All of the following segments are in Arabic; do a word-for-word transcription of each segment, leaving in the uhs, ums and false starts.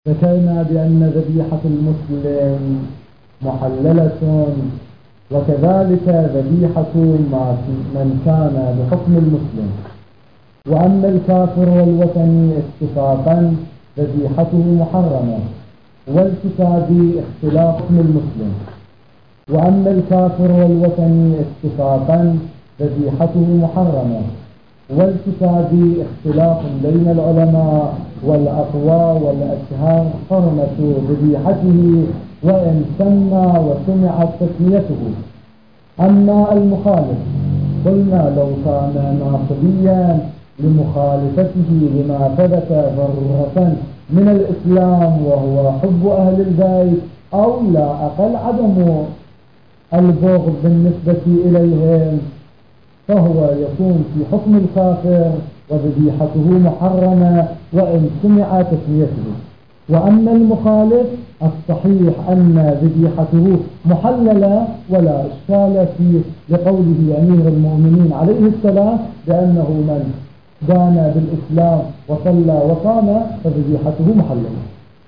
ذكرنا بأن ذبيحة المسلم محللة، وكذلك ذبيحة من كان بحكم المسلم. وأما الكافر والوثني اتفاقا ذبيحته محرمة، والكتابي اختلاف حكم المسلم. وأما الكافر والوثني اتفاقا ذبيحته محرمة، والكتابي اختلاف بين العلماء، والأقوى والأشهر حرمة ذبيحته وإن سمى وسمعت تسميته. أما المخالف قلنا لو كان ناصبيا لمخالفته لما ثبت ضرورة من الإسلام وهو حب أهل البيت، أو لا أقل عدم البغض بالنسبة إليهم، فهو يكون في حكم الكافر وذبيحته محرمة وإن سمع تسميته. وأما المخالف الصحيح أن ذبيحته محللة ولا إشكال فيه، لقوله أمير المؤمنين عليه السلام بأنه من دان بالإسلام وصلى وصام فذبيحته محللة.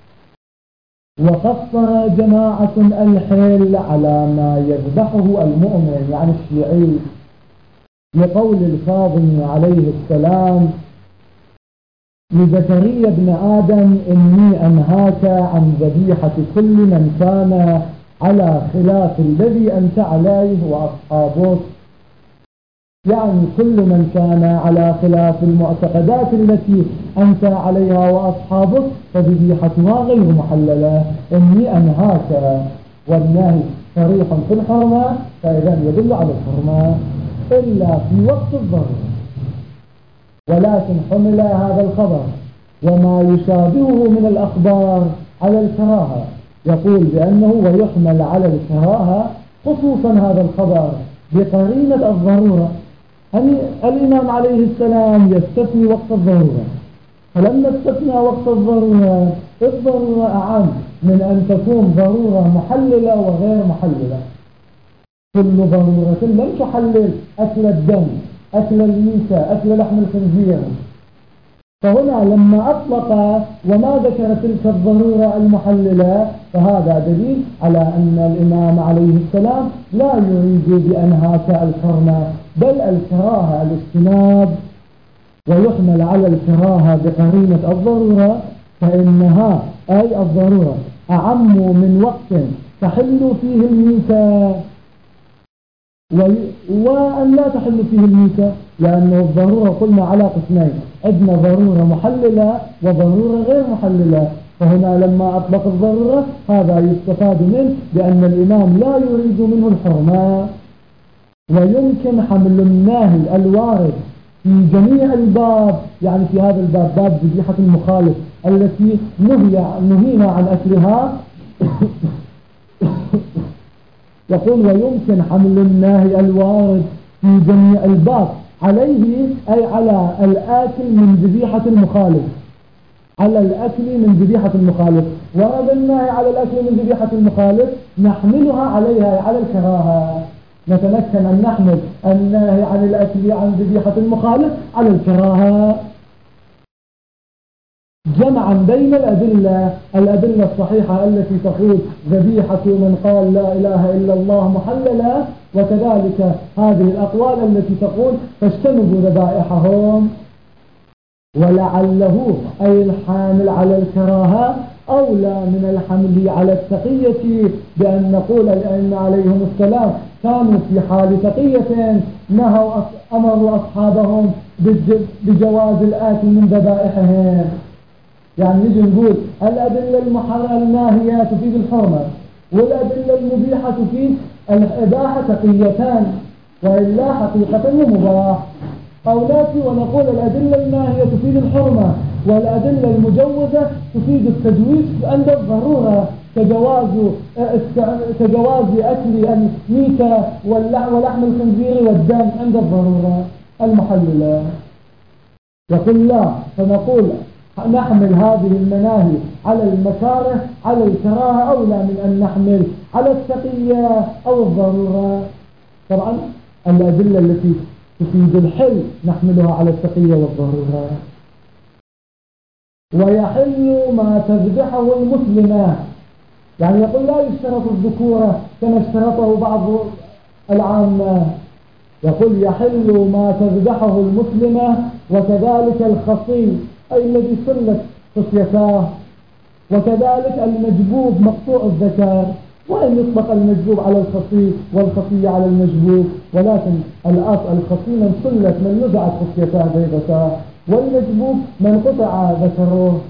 وقصر جماعة الحل على ما يذبحه المؤمن يعني الشيعي، لقول الكاظم عليه السلام لزكريا بن آدم إني أنهاك عن ذبيحة كل من كان على خلاف الذي أنت عليه وأصحابك، يعني كل من كان على خلاف المعتقدات التي أنت عليها وأصحابك فذبيحتها غير محللة. إني أنهاك، والنهي صريح في الحرمة، فإذا يدل على الحرمة إلا في وقت الضرورة. ولكن حمل هذا الخبر وما يشابهه من الأخبار على الكراهة، يقول بأنه ويحمل على الكراهة خصوصا هذا الخبر بقرينة الضرورة. يعني الإمام عليه السلام يستثني وقت الضرورة، فلما استثنى وقت الضرورة الضرورة أعم من أن تكون ضرورة محللة وغير محللة. كل ضرورة لم تحلل أكل الدم، أكل الميتة، أكل لحم الخنزير. فهنا لما أطلق وما ذكر تلك الضرورة المحللة فهذا دليل على أن الإمام عليه السلام لا يريد بأنهاك الحرمة، بل الكراهة الاجتناب. ويحمل على الكراهة بقرينة الضرورة، فإنها أي الضرورة أعم من وقت تحل فيه الميتة وأن لا تحل فيه الميتة، لأن الضرورة قلنا على قسمين، عندنا ضرورة محللة وضرورة غير محللة. فهنا لما أطلق الضرورة هذا يستفاد منه بأن الإمام لا يريد منه الحرمة. ويمكن حمل الناهي الوارد في جميع الباب، يعني في هذا الباب باب ذبيحة المخالف التي نهي نهينا عن أكلها يقول ويمكن حمل الناهي الوارد في جميع الباب عليه، أي على الآكل من ذبيحة المخالف، على الأكل من ذبيحة المخالف. ورد الناهي على الأكل من ذبيحة المخالف نحملها عليها على الكراهة، نتمكن أن نحمل الناهي عن الأكل عن ذبيحة المخالف على الكراهة، جمعا بين الأدلة الأدلة الصحيحة التي تقول ذبيحة من قال لا إله إلا الله محللة، وكذلك هذه الأقوال التي تقول فاجتنبوا ذبائحهم. ولعله أي الحامل على الكراهة أولى من الحمل على التقية، بأن نقول الأئمة عليهم السلام كانوا في حال تقية نهوا أمروا أصحابهم بجواز الآكل من ذبائحهم. يعني نجي نقول الأدلة المحرمة الناهية تفيد الحرمة، والأدلة المبيحة تفيد الإباحة تقيتان، وإلا حقيقة ومباح. أو نأتي ونقول الأدلة الناهية تفيد الحرمة، والأدلة المجوزة تفيد التجويز عند الضرورة، كجواز كجواز أكل الميتة ولحم الخنزير والدم عند الضرورة المحللة. يقول لا، فنقول نحمل هذه المناهي على المكاره على الكراهة أولى من أن نحمل على التقية أو الضرورة. طبعا الأدلة التي تفيد الحل نحملها على التقية والضرورة. ويحل ما تذبحه المسلمة، يعني يقول لا يشترط الذكورة كما اشترطه بعض العامة، يقول يحل ما تذبحه المسلمة وكذلك الخصي أي الذي سلت خصيتاه، وكذلك المجبوب مقطوع الذكر، وإن يطلق المجبوب على الخصي والخصي على المجبوب، ولكن الأصل الخصي من سلت من نزعت خصيتاه بيضتاه، والمجبوب من قطع ذكره.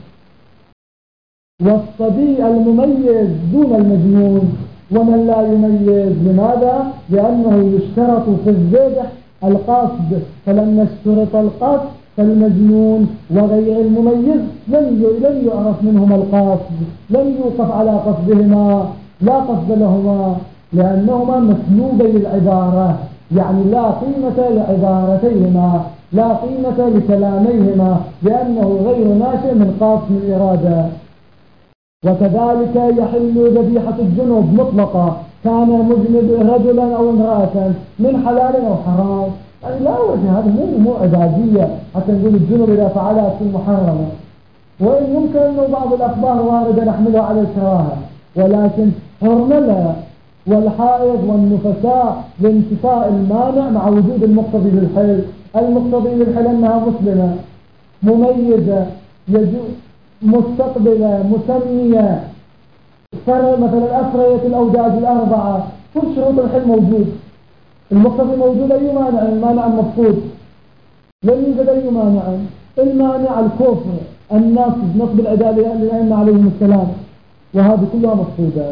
والصبي المميز دون المجنون، ومن لا يميز. لماذا؟ لأنه يشترط في الذبح القصد، فلما اشترط القصد فالمجنون وغير المميز لم لم يعرف منهما القصد، لم يوقف على قصدهما، لا قصد لهما، لأنهما مسلوبي العبارة، يعني لا قيمة لعبارتيهما، لا قيمة لكلاميهما، لأنه غير ناشئ من قصد من إرادة. وكذلك يحل ذبيحة الجنوب مطلقة، كان مذنب رجلا أو امرأة من حلال أو حرام، يعني لا وجه، هذا مو مو عبادية حتى نقول الجنوب إذا فعلها تكون محرمة، وإن يمكن أنه بعض الأخبار واردة نحملها على الكراهة، ولكن حرملة والحائض والنفساء لانتفاء المانع مع وجود المقتضي للحل. المقتضي للحل أنها مسلمة مميزة يجوز مستقبلة مسمية، فرق مثلا أفرية الأوداج الأربعة، كل شروط الحل موجود، المقتضي موجود، أي مانع؟ المانع مفقود، لم يوجد أي مانع. المانع الكفر النصب، نصب الأداء للأئمة عليهم السلام، وهذه كلها مفقودة.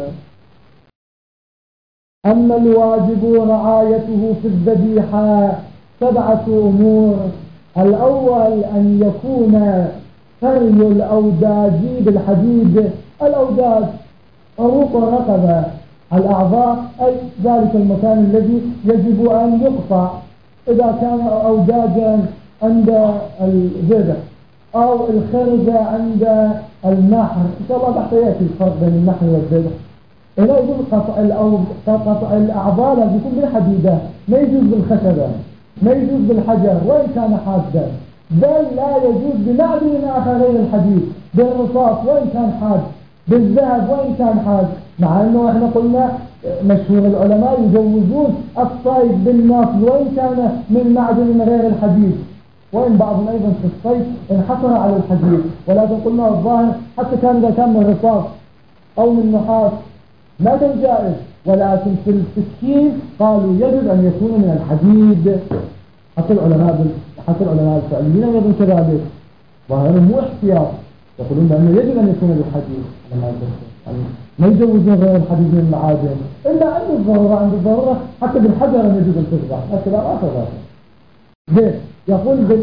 أما الواجب رعايته في الذبيحة سبعة أمور. الأول أن يكون فري الأوداج بالحديد، الأوداج عروق الرقبة، الأعضاء أي ذلك المكان الذي يجب أن يقطع، إذا كان أوداجا عند الذبح أو الخرزة عند النحر، إن شاء الله تحت يأتي الفرق بين النحر والذبح. هنا يقول قطع قطع الأعضاء لازم يكون بالحديدة، ما يجوز بالخشبة، ما يجوز بالحجر وإن كان حادا، بل لا يجوز بمعدن آخر غير الحديد، بالرصاص وإن كان حاد، بالذهب وإن كان حاد، مع أنه إحنا قلنا مشهور العلماء يجوزون الصيد بالنصب وإن كان من معدن غير الحديد، وإن بعضهم أيضا في الصيد انحصر على الحديد، ولكن قلنا الظاهر حتى كان إذا كان من رصاص أو من نحاس ما كان جائز، ولكن في السكين قالوا يجب أن يكون من الحديد، حتى العلماء حتى العلماء الفعليين أيضا كذلك، ظاهر مو احتياط، يقولون بأنه يجب أن يكون بالحديد، يعني ما يجوزون غير الحديد من المعادن إلا عند الضرورة، عند الضرورة حتى بالحجر يجب أن تذبح، لكن لا أخذ هذا. يقول بال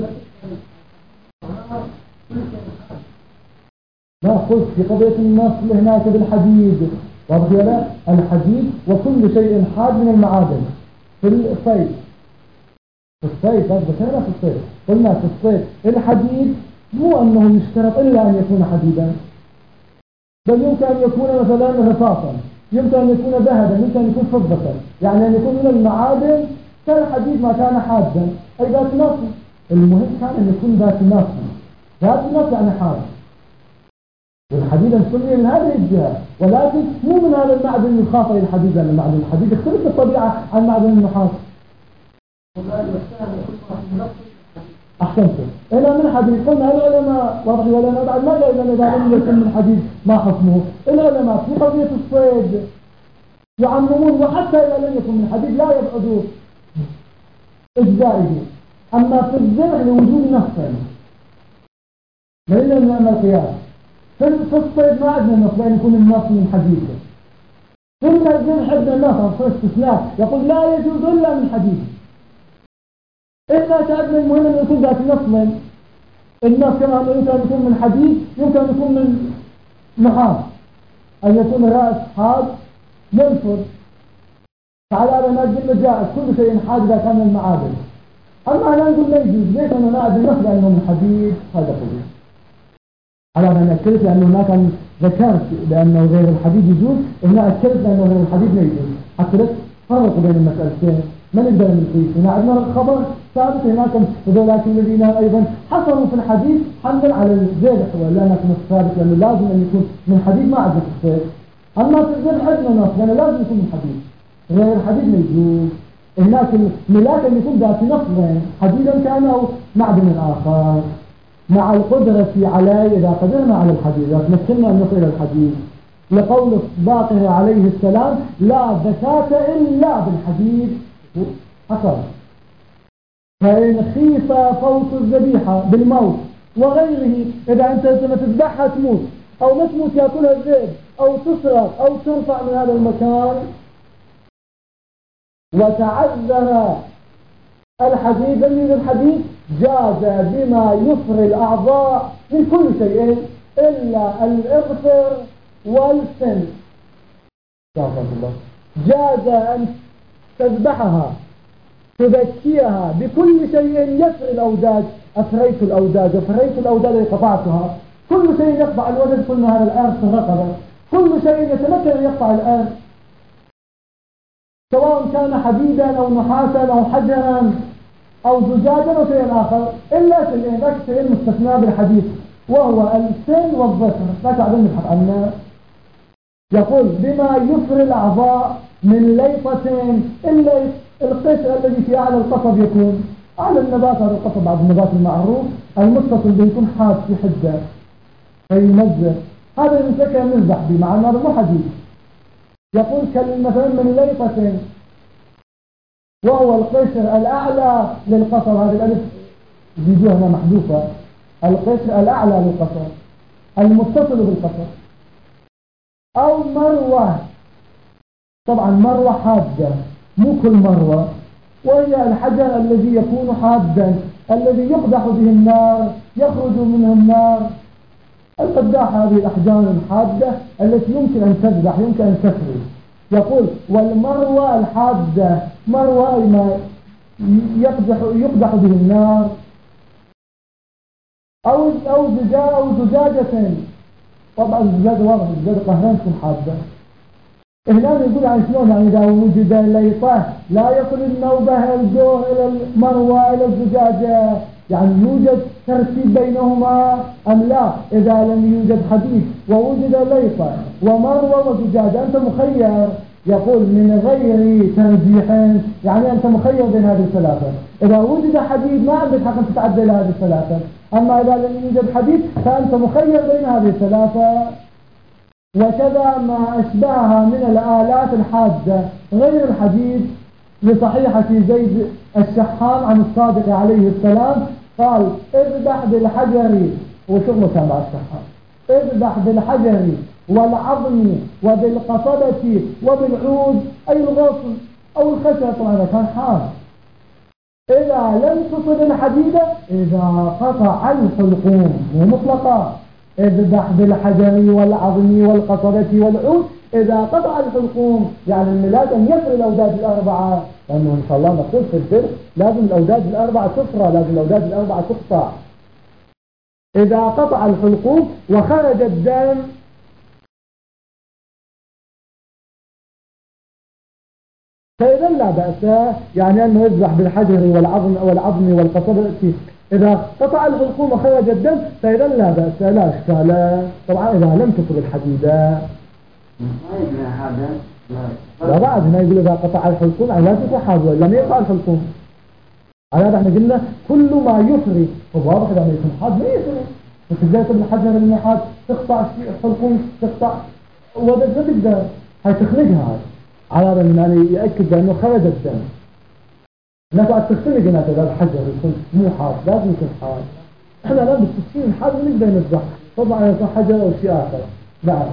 ما قلت في قضية النصل هناك بالحديد، واضح ولا؟ الحديد وكل شيء حاد من المعادن. في الصيد في الصيد هذا ذكرنا في الصيد، قلنا في الصيد الحديد مو أنه يشترط إلا أن يكون حديدا، بل يمكن أن يكون مثلا رصاصا، يمكن أن يكون ذهبا، يمكن أن يكون فضة، يعني أن يكون من المعادن كالحديد ما كان حادا أي ذات نصل. المهم كان أن يكون ذات نصل، ذات نصل يعني حاد، والحديد السمي من هذه الجهة، ولكن مو من هذا المعدن الخاص للحديد، لأن المعدن الحديد يختلف بالطبيعة عن معدن النحاس. أحسنتم. إلى من حديد قلنا العلماء واضح العلماء بعد ما قالوا إذا لم يكن من حديد ما حكمه. العلماء في قضية الصيد يعممون، وحتى إذا لم يكن من حديد لا يبعدوا إجزائه. أما في الذبح لوجود نص لأنه من أمر القياس، في الصيد ما عندنا نص لأن يكون النص من حديد. في الذبح عندنا النص في استثناء يقول لا يجوز إلا من حديد، إلا تعبنا المهم أن يكون ذات نص. النص كما يمكن أن يكون من حديد، يمكن أن يكون من نحاس، أن يكون رأس حاد ينفر، فعلى هذا ما تقول جائز كل شيء حاد إذا كان من المعادن. أما أنا نقول لا يجوز، ليش؟ أنا نعد النص لأنه من حديد، هذا قولي على ما أكدت لأنه هناك ذكرت لأنه غير الحديد يجوز، هنا أكدت لأنه غير الحديد لا يجوز، حتى لا تفرقوا بين المسألتين. ما نقدر نقيس. هنا عندنا الخبر ثابت هناك، وذلك الذين أيضا حصلوا في الحديث حملا على الذبح، ولا نكون ثابت لأنه لازم أن يكون من حديث ما عندنا الصيد. أما في الذبح عندنا نص لأنه لازم يكون من حديث، غير الحديث ما يجوز. هناك الملاك أن يكون ذات نصبين، حديدا كان أو معدن آخر، مع القدرة عليه إذا قدرنا على الحديد، إذا تمكنا أن نصل إلى الحديد، لقول باقر عليه السلام لا زكاة إلا بالحديد حصل. فإن خيف فوت الذبيحة بالموت وغيره، إذا أنت لما تذبحها تموت أو ما تموت يأكلها الذئب أو تسرق أو ترفع من هذا المكان وتعذر الحديد، بل الحديد جاز بما يفري الأعضاء من كل شيء إلا الإغفر والسن. جاز أن تذبحها تذكيها بكل شيء يفري الأوداج. أفريت الأوداج، أفريت الأوداج قطعتها، كل شيء يقطع الوجد، كل هذا الأرث الرقبة، كل شيء يتمكن أن يقطع الأرث، سواء كان حديدا أو نحاسا أو حجرا أو زجاجا أو شيء آخر، إلا شيئين، ذاك الشيئين مستثنى بالحديث وهو السن والظفر. لا تعلم نبحث عنه. يقول بما يفري الأعضاء من ليطة، إلا القشر الذي في أعلى القصب يكون أعلى النبات، هذا القصب بعد النبات المعروف المتصل به يكون حاد في حدة فيمزق، هذا يمسكه نذبح به، مع أن هذا مو حديد. يقول مثلا من ليطة وهو القشر الأعلى للقصر، هذه الألف بيجوها هنا محذوفة، القشر الأعلى للقصر المتصل بالقصر. أو مروة، طبعا مروة حادة مو كل مروة، وهي الحجر الذي يكون حادا الذي يقدح به النار يخرج منه النار. القداح هذه الأحجار الحادة التي يمكن أن تذبح، يمكن أن تفري. يقول والمروة الحادة، مروة ما يقدح, يقدح به النار. أو أو زجاجة أو زجاجة، طبعا الزجاجة واضح، الزجاجة قهران تكون حادة. هنا يقول عن شلون، يعني إذا وجد ليطة لا يصل النوبة الجوه إلى المروة إلى الزجاجة، يعني يوجد ترتيب بينهما أم لا؟ إذا لم يوجد حديد ووجد ليطة ومروة وزجاجة أنت مخير. يقول من غير ترجيح، يعني أنت مخير بين هذه الثلاثة. إذا وجد حديد ما عندك حق أن تتعدى إلى هذه الثلاثة، أما إذا لم يوجد حديد فأنت مخير بين هذه الثلاثة. وكذا ما أشبهها من الآلات الحادة غير الحديد، لصحيحة زيد الشحام عن الصادق عليه السلام قال اذبح بالحجر، وشغله كان بعد الشحام، اذبح بالحجر والعظم وبالقصبة وبالعود، أي الغصن أو الخشب، طبعا هذا كان حاد. إذا لم تصب الحديدة إذا قطع الحلقوم، مو مطلقة، اذبح بالحجر والعظم والقصبة والعود إذا قطع الحلقوم، يعني الميلاد أن يفري الأوداج الأربعة، لأنه إن شاء الله نقول في الدرس لازم الأوداج الأربعة تفرى، لازم الأوداج الأربعة تقطع. إذا قطع الحلقوم وخرج الدم فإذا لا بأس، يعني أنه يذبح بالحجر والعظم والعظم والقصبة. إذا قطع الحلقوم وخرج الدم فإذا لا بأس، لا إشكال. طبعا إذا لم تصب الحديدة لا بعد. هنا يقول إذا قطع الحلقوم يعني لا تصحى، لم يقطع الحلقوم. على هذا احنا قلنا كل ما يفري، فواضح إذا ما يكون حاد ما يفري. وتجاه الحجر النحات تقطع الحلقوم، تقطع وده ما تقدر، هاي تخنقها. على هذا يعني يأكد بأنه خرج الدم. نفع تختلق هناك إذا الحجر يكون مو حاد، لازم يكون حاد. احنا الآن بالتسكين الحاد نقدر نذبح، طبعا يكون حجر أو شيء آخر. نعم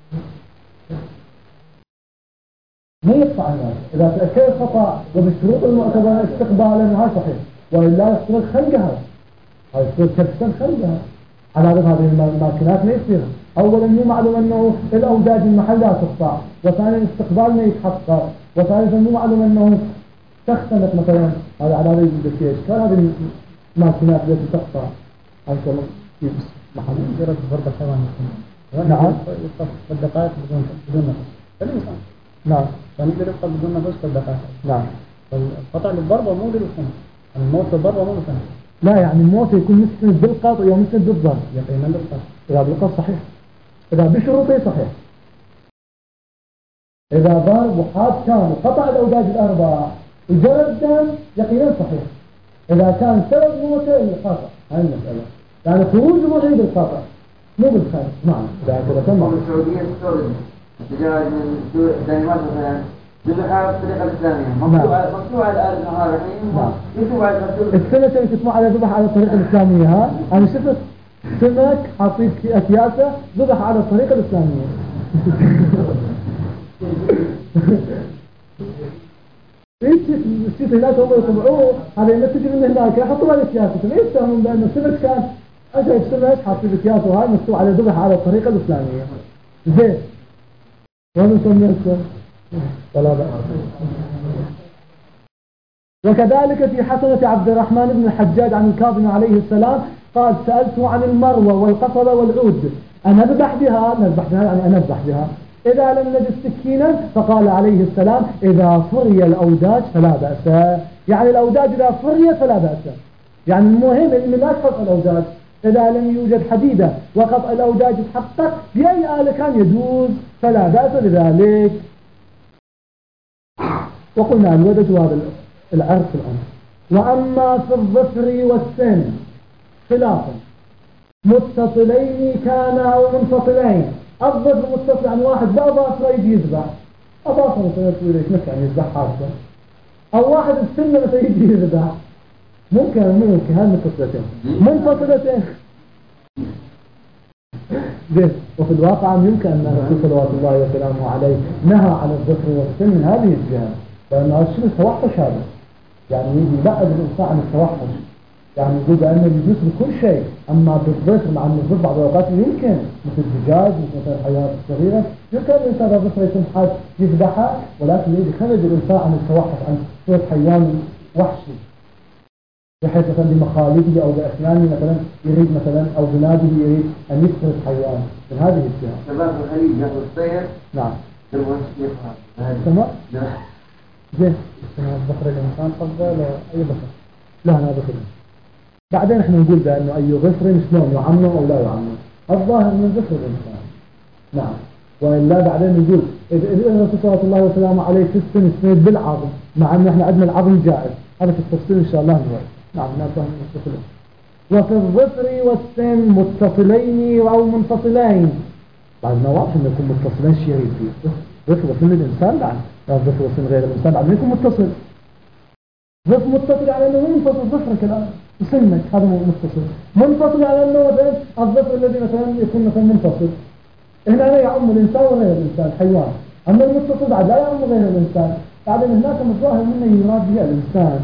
ما يقطع الناس إذا تأكد خطأ وبالشروط المعتبرة استقبالا، هاي صحيح، وإلا يفترض خلقها، هاي يفترض كبسا خلقها. على هذه الماكينات ما يصير. أولا مو معلوم أنه الأوداج المحل لا تقطع، وثانيا الاستقبال ما يتحقق، وثالثا مو معلوم أنه تختنق مثلا. هذا على هذا يوجد فيه إشكال. هذه الماكينات التي تقطع هاي شغل في محل مجرد ضرب الحيوان. نعم يوقف بالدقائق بدون بدون نفس الإنسان. نعم يعني يقدر يوقف بدون نفس بالدقائق. نعم القطع للضربة مو للسنة، الموت للضربة مو للسنة. لا يعني الموت يكون مسند بالقطع ومسند بالضرب. يقينا بالقطع. إذا بالقطع صحيح، إذا بشروطه صحيح. إذا ضرب وحاد كان وقطع الأوداج الأربعة وجرى الدم يقينا صحيح. إذا كان سبب موته القطع، هاي المسألة. يعني خروج الوحي بالقطع مو بالخارج. نعم. إذا كذا تمام. السعودية تستورد الدجاج من الدنمارك مثلا ذبحها بالطريقة الإسلامية، مقطوعة مقطوعة الآن النهار الحين يكتب على السمكة اللي تسمع على ذبح على الطريقة الإسلامية. ها أنا شفت سمك حاطين في أكياسه ذبح على الطريقة الإسلامية. ايش الشيء هناك هم يطبعوه هذا اللي تجي من هناك يحطوا على أكياسه، ما يستهمون بأن السمك كان أشهر سمك حاطين في أكياسه وهاي مكتوب على ذبح على الطريقة الإسلامية. زين وين نسميكم؟ ولا بأس. وكذلك في حسنة عبد الرحمن بن الحجاج عن الكاظم عليه السلام قال سألته عن المروة والقصبة والعود أنذبح بها؟ نذبح بها يعني أنذبح بها. إذا لم نجد سكينا فقال عليه السلام إذا فري الأوداج فلا بأس. يعني الأوداج إذا فري فلا بأس. يعني المهم إن لا تقطع الأوداج. إذا لم يوجد حديدة وقطع الأوداج تحقق بأي آلة كان يجوز فلا بأس بذلك. وقلنا الودج هذا العرف الأمر. وأما في الظفر والسن خلاف متصلين كان أو منفصلين. الظفر متصل عن واحد بأظافره يجي يذبح أظافره سيطوي ليش نفع يعني يذبح حاجة، أو واحد السنة مثلا يجي يذبح ممكن ممكن هذه متصلتين منفصلتين. زين. وفي الواقع يمكن أن الرسول صلوات الله وسلامه عليه نهى عن الظفر والسن من هذه الجهة، لأن هذا الشيء التوحش هذا يعني يجي بعد الإنسان عن التوحش، يعني يقول بأنه يجوز بكل شيء. أما بالظفر مع أن الظفر بعض الأوقات يمكن مثل الدجاج مثل الحيوانات الصغيرة يمكن الإنسان الظفر يكون حاج يذبحها، ولكن يجي خرج الإنسان عن التوحش عن صورة حيوان وحشي بحيث مثلا بمخالبه أو بأسنانه مثلا يريد مثلا أو بناده يريد أن يكسر الحيوان من هذه الجهة. شباب الخليج يأخذ الطير. نعم. تمام. زين. ظفر الإنسان قصده ولا أي ظفر؟ لا أنا ظفر. بعدين احنا نقول بأنه أي ظفر شلون يعمم أو لا يعمم. الظاهر من ظفر الإنسان. نعم. وإلا بعدين نقول إذا الرسول صلى الله عليه وسلم عليه في السن سند بالعظم مع أن احنا عندنا العظم جائز. هذا في التفصيل إن شاء الله نقول. نعم نفهم متصلين. وفي الظفر والسن متصلين أو منفصلين. بعد ما واضح أن يكون متصلين شيء يريد فيه. ظفر وسن الإنسان بعد. الظفر وسن غير الإنسان بعد ما يكون متصل. ظفر متصل على أنه منفصل ظفرك الآن. سنك هذا متصل. منفصل على أنه مثلا الظفر الذي مثلا يكون مثلا منفصل. هنا لا يعم الإنسان وغير الإنسان حيوان. أما المتصل بعد لا يعم غير الإنسان. بعدين هناك مظاهر منه يراد بها الإنسان.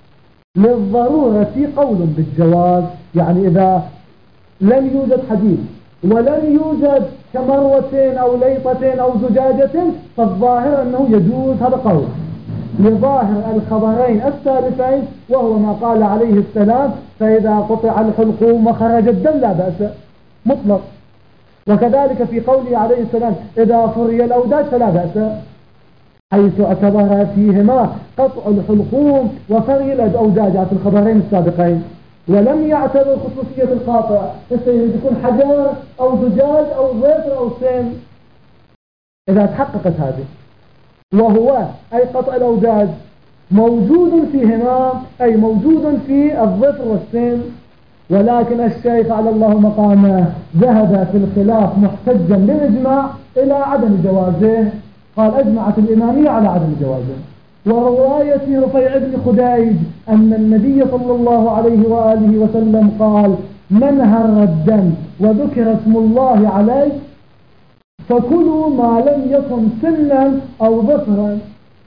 للضرورة في قول بالجواز، يعني إذا لم يوجد حديد ولم يوجد كمروتين أو ليطتين أو زجاجة فالظاهر أنه يجوز، هذا قول لظاهر الخبرين الثالثين وهو ما قال عليه السلام فإذا قطع الحلقوم وخرج الدم لا بأس مطلق. وكذلك في قوله عليه السلام إذا فري الأوداج فلا بأس، حيث اعتبر فيهما قطع الحلقوم وفري الأوداج في الخبرين السابقين، ولم يعتبر خصوصية القاطع يكون حجر أو زجاج أو ظفر أو سن إذا تحققت هذه. وهو أي قطع الأوداج موجود فيهما أي موجود في الظفر والسن، ولكن الشيخ على الله مقامه ذهب في الخلاف محتجا للإجماع إلى عدم جوازه. قال أجمعت الإمامية على عدم جوازه. ورواية رفيع بن خديج أن النبي صلى الله عليه وآله وسلم قال من هر الدم وذكر اسم الله عليه فكلوا ما لم يكن سنا أو ظفرا.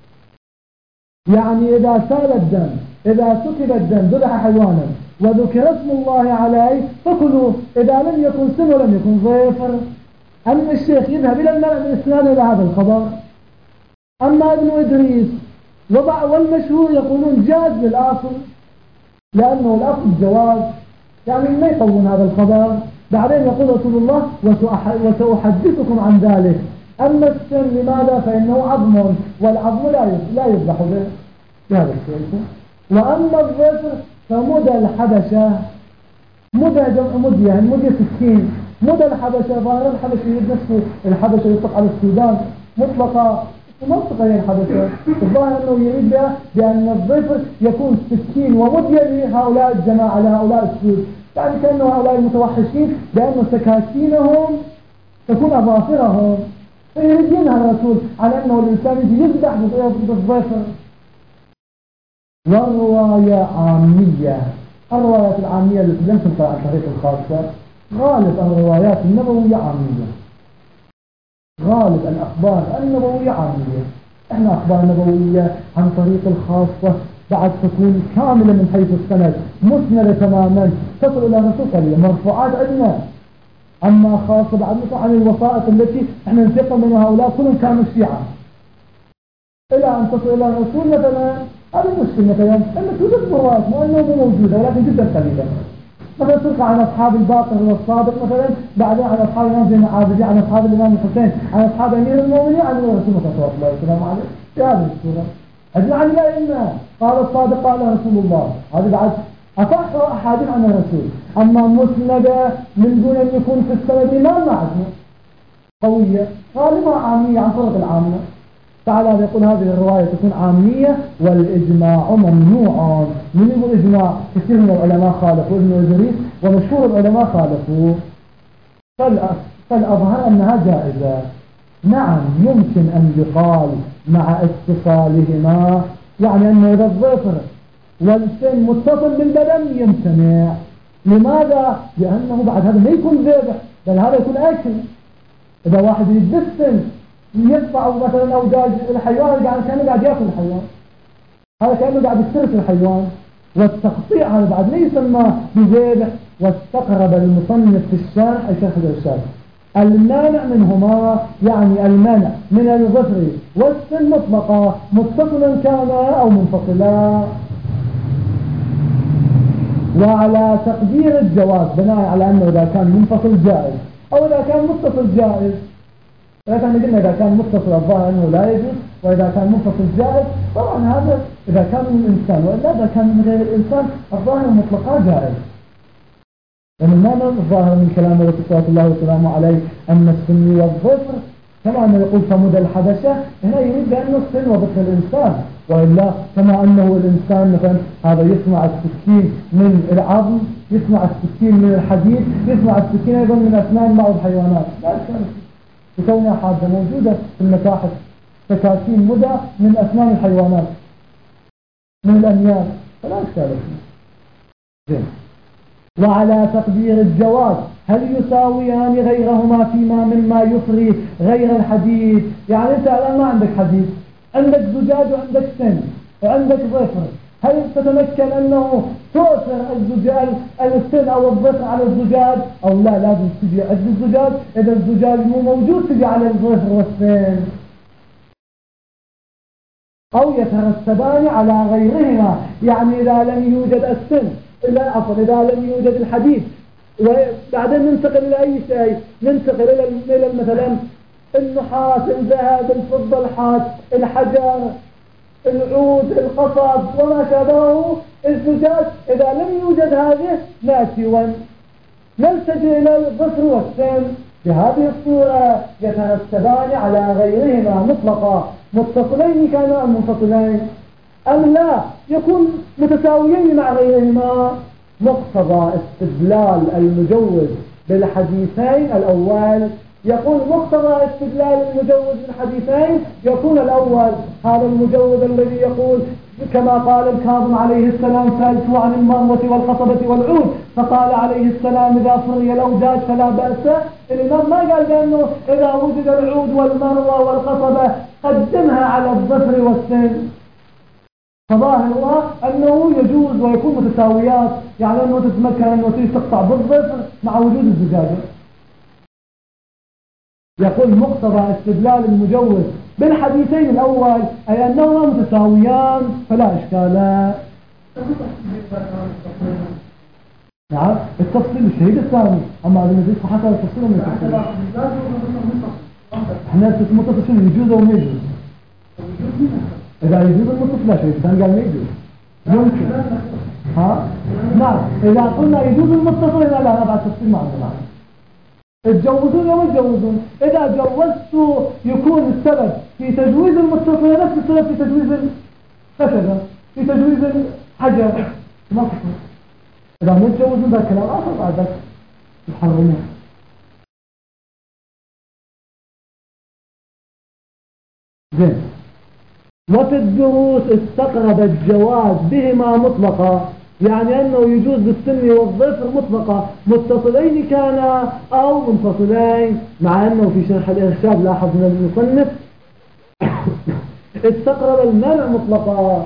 يعني إذا سال الدم إذا سكب الدم ذبح حيوانا وذكر اسم الله عليه فكلوا إذا لم يكن سن ولم يكن ظفر. أما الشيخ يذهب إلى المنع من إسناد إلى هذا الخبر. أما ابن إدريس والمشهور يقولون جاز بالأصل لأنه الأصل الجواز، يعني ما يقولون هذا الخبر. بعدين يقول رسول الله وسأحدثكم عن ذلك. أما السن لماذا؟ فإنه عظم والعظم لا لا يذبح به. بهذا الشيء. وأما الظفر فمدى الحبشة، مدى جمع مدية، يعني مدية سكين. مدى الحبشة ظاهر الحبشة يريد نفسه، الحبشة يطلق على السودان مطلقة منطقة هي الحبشة. الظاهر أنه يريد بها بأن الظفر يكون سكين ومدية لهؤلاء الجماعة، لهؤلاء السود، يعني كأنه هؤلاء المتوحشين بأن سكاكينهم تكون أظافرهم. فيريد ينهى الرسول على أنه الإنسان يجي يذبح بالظفر. والرواية عامية، الروايات العامية التي لم تنقل عن طريق الخاصة. غالب الروايات النبوية عامية، غالب الأخبار النبوية عامية. احنا أخبار نبوية عن طريق الخاصة بعد تكون كاملة من حيث السند، مسندة تماما، تصل إلى الرسول قليلا، مرفوعات عندنا. أما خاصة بعد مثل عن الوسائط التي احنا ننتقل من هؤلاء كلهم كانوا شيعة إلى أن تصل إلى الرسول مثلا. هذا المشكلة مثلا أن توجد روايات مو أنه مو موجودة ولكن جدا قليلة. مثلا تلقى عن أصحاب الباقر والصادق مثلا، بعدين عن أصحاب الإمام زين العابدين، عن أصحاب الإمام الحسين، عن أصحاب أمير المؤمنين، عن الرسول صلى الله عليه وسلم في هذه الصورة. أجل عن الأئمة قال الصادق قال رسول الله، هذا بعد أصح أحاديث عن الرسول. أما مسندة من دون أن يكون في السند إمام ما عندنا قوية، غالبا عامية عن طرق العامة. تعالى يقول هذه الرواية تكون عامية والإجماع ممنوع. من يقول إجماع؟ كثير من العلماء خالفوا، ابن الجريس ومشهور العلماء خالفوا. فالأظهر أنها جائزة. نعم يمكن أن يقال مع اتصالهما، يعني أنه إذا الظفر والسن متصل بالبدن يمتنع. لماذا؟ لأنه بعد هذا ما يكون ذبح، بل هذا يكون أكل. إذا واحد يدسن يقطع مثلا أوداج الحيوان يعني كأنه قاعد يأكل الحيوان، هذا كأنه قاعد يفترس الحيوان. والتقطيع هذا بعد ما يسمى بذبح. واستقرب المصنف في الشرح أي شرح الإرشاد المانع منهما، يعني المانع من الظفر والسن مطلقة متصلا كان أو منفصلا. وعلى تقدير الجواز بناء على أنه إذا كان منفصل جائز أو إذا كان متصل جائز. لكن قلنا إذا كان متصل الظاهر أنه لا يجوز، وإذا كان منفصل جائز. طبعا هذا إذا كان من الإنسان، وإلا إذا كان من غير الإنسان الظاهر مطلقا جائز. ومن هذا الظاهر من كلام الرسول صلى الله وسلامه عليه أن السن والظفر كما أنه يقول فمدى الحبشة، هنا يريد بأنه السن وظفر الإنسان، وإلا كما أنه الإنسان مثلا هذا يصنع السكين من العظم، يصنع السكين من الحديد، يصنع السكين أيضا من أسنان بعض الحيوانات. لا إشكال بكونها حادة موجودة في المتاحف سكاكين مدى من أسنان الحيوانات من الأنياب، فلا إشكال فيه. وعلى تقدير الجواز هل يساويان غيرهما فيما مما يفري غير الحديد؟ يعني أنت الآن ما عندك حديد، عندك زجاج وعندك سن وعندك ظفر، هل تتمكن أنه تؤثر الزجاج السن أو الظفر على الزجاج أو لا؟ لازم تجي عند الزجاج، إذا الزجاج مو موجود تجي على الظفر والسن، أو يترتبان على غيرهما. يعني إذا لم يوجد السن إلا عفوا إذا لم يوجد الحديد، وبعدين ننتقل إلى أي شيء، ننتقل إلى مثلا النحاس، الذهب، الفضة، الحاد، الحجر، العود، القصب وما شابهه، الزجاج. إذا لم يوجد هذه نأتي ونلتجئ إلى الظفر والسن. بهذه الصورة يترتبان على غيرهما مطلقا، متصلين كانوا أم منفصلين أم لا، يكون متساويين مع غيرهما. مقتضى استدلال المجوز بالحديثين الأول، يقول مقتضى استدلال المجوز بالحديثين يكون الأول هذا المجوز الذي يقول كما قال الكاظم عليه السلام سألته عن المروة والقصبة والعود فقال عليه السلام إذا فري الأوجاج فلا بأس. الإمام ما قال بأنه إذا وجد العود والمروة والقصبة قدمها على الظفر والسن، فظاهرها أنه يجوز ويكون متساويات، يعني أنه تتمكن أنه تقطع بالظفر مع وجود الزجاجة. يقول مقتضى استدلال المجوز بالحديثين الأول أي أنهما متساويان فلا إشكال. نعم التفصيل الشهيد الثاني، أما هذا الذي حصل التفصيل من التفصيل احنا متصل شنو يجوز أو ما يجوز؟ إذا يجوز المتصل لا شيء ثاني قال ما يجوز ممكن ها نعم إذا قلنا يجوز المتصل لا لا بعد تفصيل ما عندنا تجوزون ولا تجوزون إذا جوزتوا يكون السبب في تجويز المتصل نفس السبب في تجويز الخشبة في تجويز الحجر ما تفهم إذا مو تجوزون ذا كلام آخر بعد ذلك يحرمون زين. وفي الدروس استقرب الجواز بهما مطلقا يعني أنه يجوز بالسن والظفر مطلقا متصلين كانا أو منفصلين مع أنه في شرح الإرشاد لاحظ من المصنف استقرب المنع مطلقا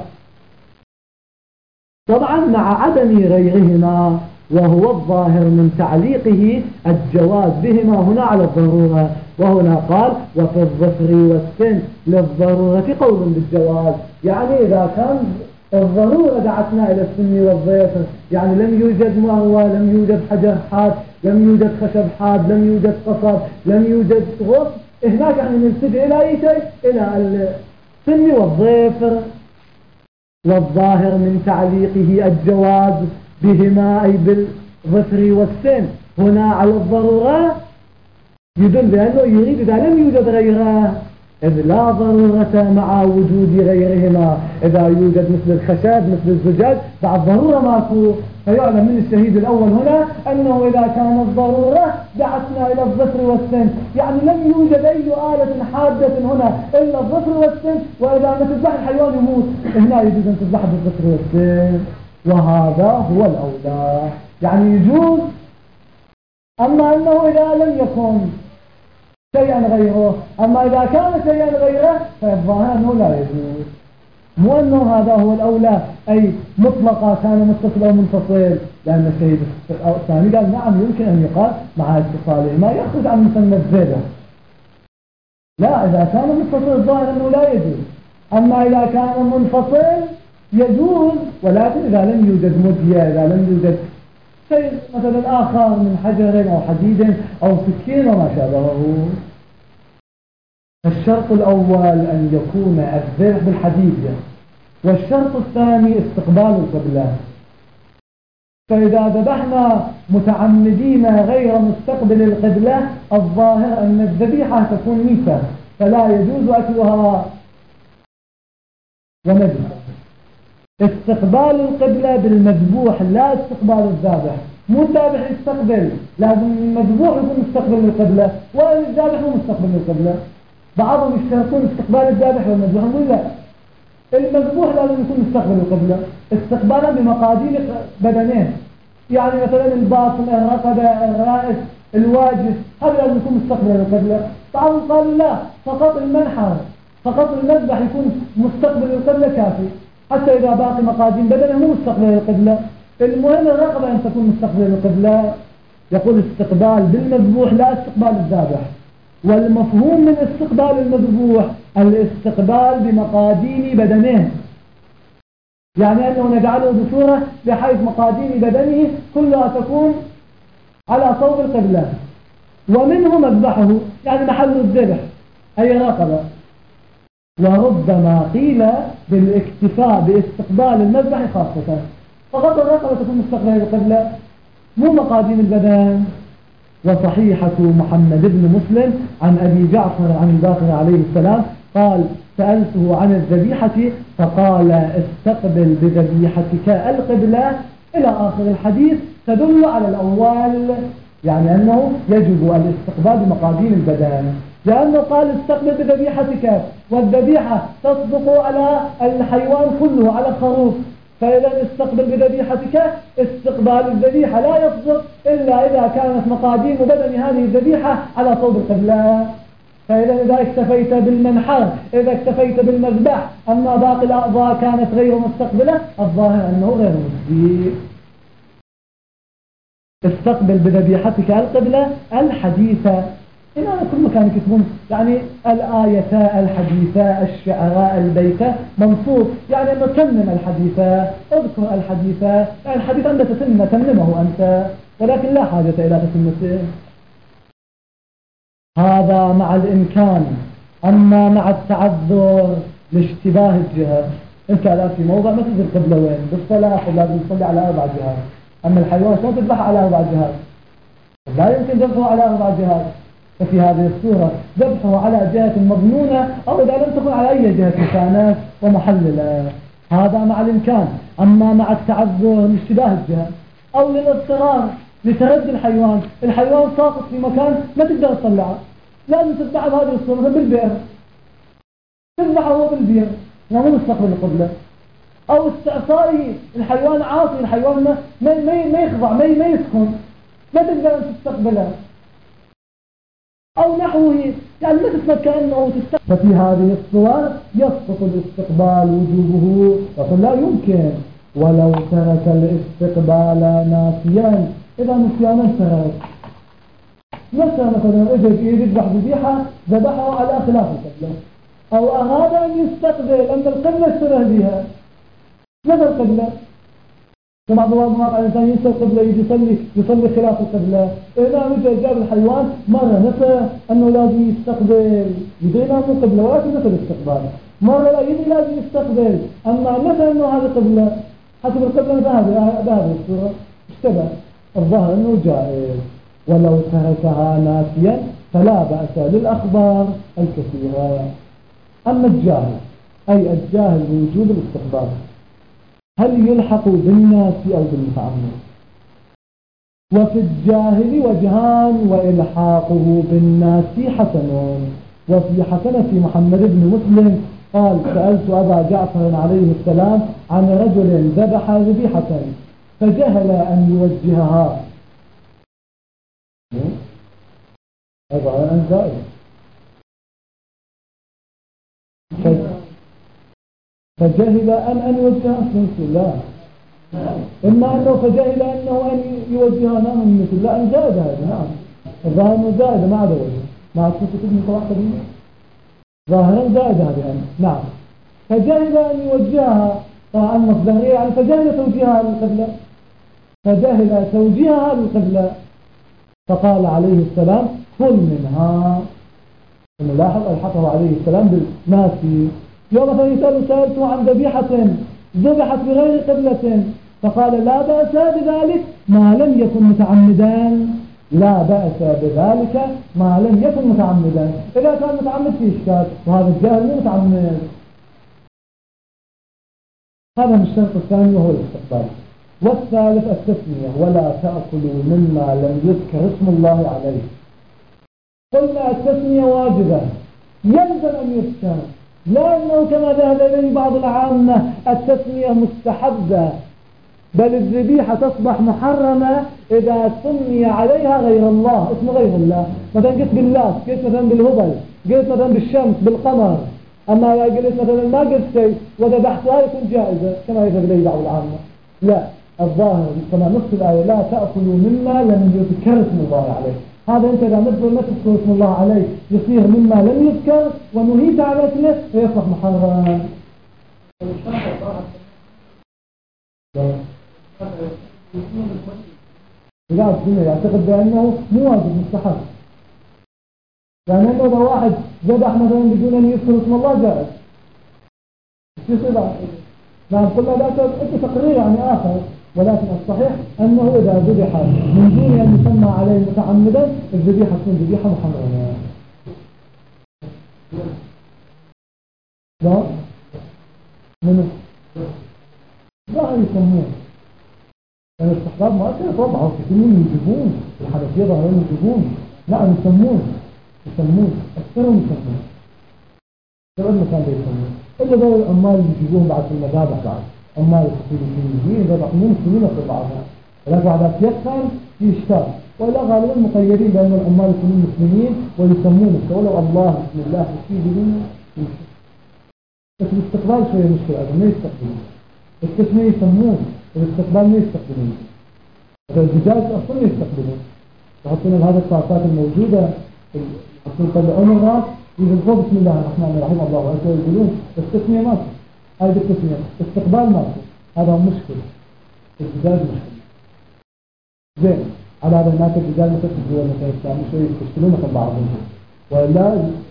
طبعا مع عدم غيرهما وهو الظاهر من تعليقه الجواز بهما هنا على الضرورة وهنا قال وفي الظفر والسن للضرورة قول بالجواز يعني إذا كان الضرورة دعتنا إلى السن والظفر يعني لم يوجد مروى لم يوجد حجر حاد لم يوجد خشب حاد لم يوجد قصب لم يوجد غصب هناك يعني نلتجئ إلى أي شيء إلى السن والظفر والظاهر من تعليقه الجواز بهما أي بالظفر والسن هنا على الضرورة يدل بأنه يريد إذا لم يوجد غيره إذ لا ضرورة مع وجود غيرهما إذا يوجد مثل الخشب مثل الزجاج بعد ضرورة ماكو فيعلم من الشهيد الأول هنا أنه إذا كانت ضرورة دعتنا إلى الظفر والسن يعني لم يوجد أي آلة حادة هنا إلا الظفر والسن وإذا ما تذبح الحيوان يموت هنا يجوز أن تذبح بالظفر والسن وهذا هو الأولى يعني يجوز أما أنه إذا لم يكن شيئا غيره أما إذا كان شيئا غيره فالظاهر أنه لا يجوز مو أنه هذا هو الأولى أي مطلقا كان متصل أو منفصل لأن الشيء الثاني قال نعم يمكن أن يقال مع اتصاله ما يخرج عن مسمى الزيادة لا إذا كان متصل الظاهر أنه لا يجوز أما إذا كان منفصل يجوز ولكن إذا لم يوجد مدية إذا لم يوجد شيء مثلا آخر من حجر أو حديد أو سكين وما شابهه الشرط الأول أن يكون الذبح بالحديد والشرط الثاني استقبال القبلة فإذا ذبحنا متعمدين غير مستقبل القبلة الظاهر أن الذبيحة تكون ميتة فلا يجوز أكلها ونجسة استقبال القبلة بالمذبوح لا استقبال الذابح مو الذابح يستقبل لازم المذبوح يكون مستقبل للقبلة والذابح مو مستقبل للقبلة بعضهم يشترطون استقبال الذابح والمذبوح نقول لا المذبوح لازم يكون مستقبل للقبلة استقبالا بمقادير بدنين يعني مثلا الباطن الرقبة الرأس الواجه هذا لازم يكون مستقبل للقبلة بعضهم قالوا لا فقط المنحر فقط المذبح يكون مستقبل للقبلة كافي حتى إذا باقي مقاديم بدنه مو مستقبل للقبلة المهم الرقبة أن تكون مستقبل للقبلة يقول استقبال بالمذبوح لا استقبال الذابح والمفهوم من استقبال المذبوح الاستقبال بمقاديم بدنه يعني أنه نجعله بصورة بحيث مقاديم بدنه كلها تكون على صوب القبلة ومنه مذبحه يعني محل الذبح أي رقبة وربما قيل بالاكتفاء باستقبال المذبح خاصة فقط الرقبة تكون مستقبلة للقبلة مو مقاديم البدن وصحيحة محمد بن مسلم عن أبي جعفر عن الباقر عليه السلام قال سألته عن الذبيحة فقال استقبل بذبيحتك القبلة إلى آخر الحديث تدل على الأول يعني أنه يجب الاستقبال بمقاديم البدن لأنه قال استقبل بذبيحتك والذبيحة تصدق على الحيوان كله على الخروف فإذا استقبل بذبيحتك استقبال الذبيحة لا يصدق إلا إذا كانت مقاديم بدن هذه الذبيحة على صوب القبلة فإذا إذا اكتفيت بالمنحر إذا اكتفيت بالمذبح أما باقي الأعضاء كانت غير مستقبلة الظاهر أنه غير مجدي استقبل بذبيحتك القبلة الحديثة إن أنا كل مكان يكتبون يعني الآية الحديثة الشعراء البيتة منصوب يعني أنه تمم الحديثة اذكر الحديثة يعني الحديث أنت تتم تممه أنت ولكن لا حاجة إلى تتمته هذا مع الإمكان أما مع التعذر لاشتباه الجهة. انت الان في موضع ما تدري القبلة وين، بالصلاة لازم تصلي على اربع جهات، اما الحيوان شلون تذبحه على اربع جهات؟ لا يمكن ذبحه على اربع جهات. ففي هذه الصورة ذبحه على جهة مضمونة، او اذا لم تكن على اي جهة كانت ومحللة، هذا مع الامكان. اما مع التعذر لاشتباه الجهة او للاضطرار لتردي الحيوان، الحيوان ساقط في مكان ما تقدر تطلعه، لازم تذبحه بهذه الصورة، مثلا بالبئر تذبحه هو بالبئر مو مستقبل القبلة، او استعصائه، الحيوان عاصي، الحيوان ما ما ما يخضع، ما ما يسكن، ما تقدر ان تستقبله، او نحوه، يعني ما تثبت كانه تستقبل. ففي هذه الصور يسقط الاستقبال وجوبه، فقل لا يمكن ولو ترك الاستقبال ناسيا. اذا نسيانا ترك نسى مثلا اجى يذبح ذبيحه ذبحها على خلاف القبله، او اراد ان يستقبل ان القبله اشتبه بها، ماذا القبله؟ كما بعض المواقع الانسان ينسى القبله، يجي يصلي يصلي خلاف القبله. اذا متى جاب الحيوان مره نسى انه لازم يستقبل، يدري مو قبله ولكن نسى الاستقبال، مره لا يدري لازم يستقبل، اما نسى انه هذه قبله، حسب القبله بهذه بهذه الصوره اشتبه. الظاهر انه جائز ولو تركها ناسيا فلا بأس للأخبار الكثيرة. أما الجاهل أي الجاهل بوجوب الاستقبال هل يلحق بالناس أو بالمتعمد؟ وفي الجاهل وجهان وإلحاقه بالناس حسن. وفي حسنة محمد بن مسلم قال سألت أبا جعفر عليه السلام عن رجل ذبح ذبيحة فجهل أن يوجهها، هذا على أن زائد، فجهل أن أن يوجهها مثل لا، إما أنه فجهل أنه أن يوجهها نعم مثل لا، أن زائد هذا نعم، الظاهر أنه زائد ما عدا وجه، ما أكتب كتب من طبعا قديمة ظاهرا زائد هذا يعني. نعم، فجهل أن يوجهها، طبعا مصدرية يعني فجهل توجيهها للقبلة، فجهل توجيهها للقبلة، فقال عليه السلام كل منها. نلاحظ الحقه عليه السلام بالناسي. يوم مثلا يسأل سألته عن ذبيحة ذبحت بغير قبلة فقال لا بأس بذلك ما لم يكن متعمدا، لا بأس بذلك ما لم يكن متعمدا. إذا كان متعمد في إشكال، وهذا الجاهل مو متعمد. هذا من الشرط الثاني وهو الاستقبال. والثالث التسمية ولا تأكلوا مما لم يذكر اسم الله عليه. قلنا التسمية واجبة يلزم أن يذكر، لا أنه كما ذهب إليه بعض العامة التسمية مستحبة، بل الذبيحة تصبح محرمة إذا سمي عليها غير الله، اسم غير الله، مثلا قلت بالله، قلت مثلا بالهبل، قلت مثلا بالشمس بالقمر. أما قلت مثلا ما قلت شيء وذبحتها يكون جائزة كما يذهب إليه بعض العامة. لا، الظاهر كما نص الآية لا تأكلوا مما لم يذكر اسم الله عليه. هذا أنت إذا نذكر ما تذكر اسم الله عليه يصير مما لم يذكر ونهيت عن أكله فيصبح محرم. لا الدنيا يعتقد بأنه مو واجب مستحب، يعني أنه إذا واحد ذبح مثلا بدون أن يذكر اسم الله جائز. نعم قلنا لا أنت تقرير يعني آخر، ولكن الصحيح أنه إذا ذبح من دون أن يسمى عليه متعمدا الذبيحة تكون ذبيحة محرمة. لا من لا يسمون يعني الاستحباب مؤثر طبعا، كثيرين يجيبون الحنفية ظاهرين يجيبون، نعم يسمون يسمون أكثرهم يسمون، كل مكان يسمون إلا ذول العمال اللي يجيبوهم بعد في المذابح، بعد عمال الفلبينيين ذبح مو مسلمين في بعضها، ولكن بعد يفهم في إشكال، وإلا غالبا مقيدين بأن العمال يكونون مسلمين ويسمون ولو الله بسم الله يسيبون. بس الاستقبال شوية مشكلة، هذا ما يستقبلون، التسمية يسمون، الاستقبال ما يستقبلون، الرجال أصلا يستقبلون، يحطون هذه الطاقات الموجودة يحطون طلعون الراس يقولون بسم الله الرحمن الرحيم الله أكبر يقولون، التسمية ما في، هذه التسمية استقبال ما في، هذا مشكلة، الرجال مشكلة. زين على هذا الناس الرجال مثل الدول مثل الإسلام شوي يستشكلون مثل بعضهم، ولا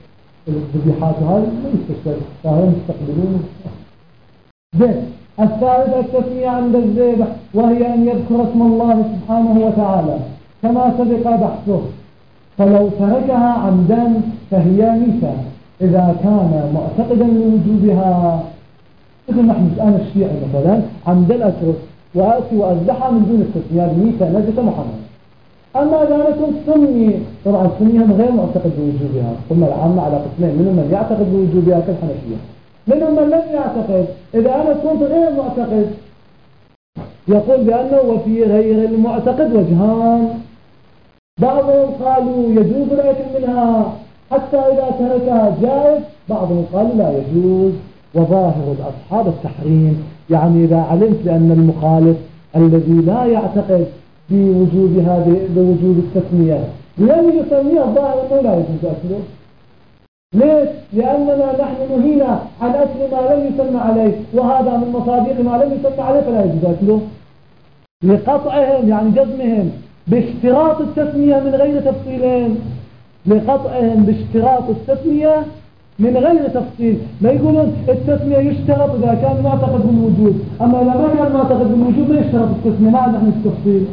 الذبيحات هذه ليست فهم يستقبلون. زين. الثالث التسمية عند الذبح، وهي أن يذكر اسم الله سبحانه وتعالى كما سبق بحثه، فلو تركها عمدا فهي ميتة إذا كان معتقدا لوجوبها. مثل نحن الآن الشيعي مثلا عمدا أترك وآتي وأذبحها من دون التسمية ميتة نجسة محرمة. أما إذا أنا كنت سني، طبعا سنيها غير معتقد بوجوبها، ثم العامة على قسمين، منهم من يعتقد بوجوبها كالحنفية، منهم من لم يعتقد. إذا أنا كنت غير معتقد يقول بأنه وفي غير المعتقد وجهان، بعضهم قالوا يجوز الأكل منها حتى إذا تركها جائز، بعضهم قالوا لا يجوز، وظاهر الأصحاب التحريم. يعني إذا علمت بأن المخالف الذي لا يعتقد بوجوبها بوجوب التسمية لم يسميها، الظاهر أنه لا يجوز أكله. ليش؟ لأننا نحن نهينا عن أكل ما لم يسمى عليه، وهذا من مصادق ما لم يسمى عليه فلا يجوز أكله. لقطعهم يعني جزمهم باشتراط التسمية من غير تفصيلين، لقطعهم باشتراط التسمية من غير تفصيل. ما يقولون التسمية يشترط إذا كان معتقد بالوجود، أما إذا ما كان معتقد بالوجود ما يشترط التسمية، ما عندنا التفصيل.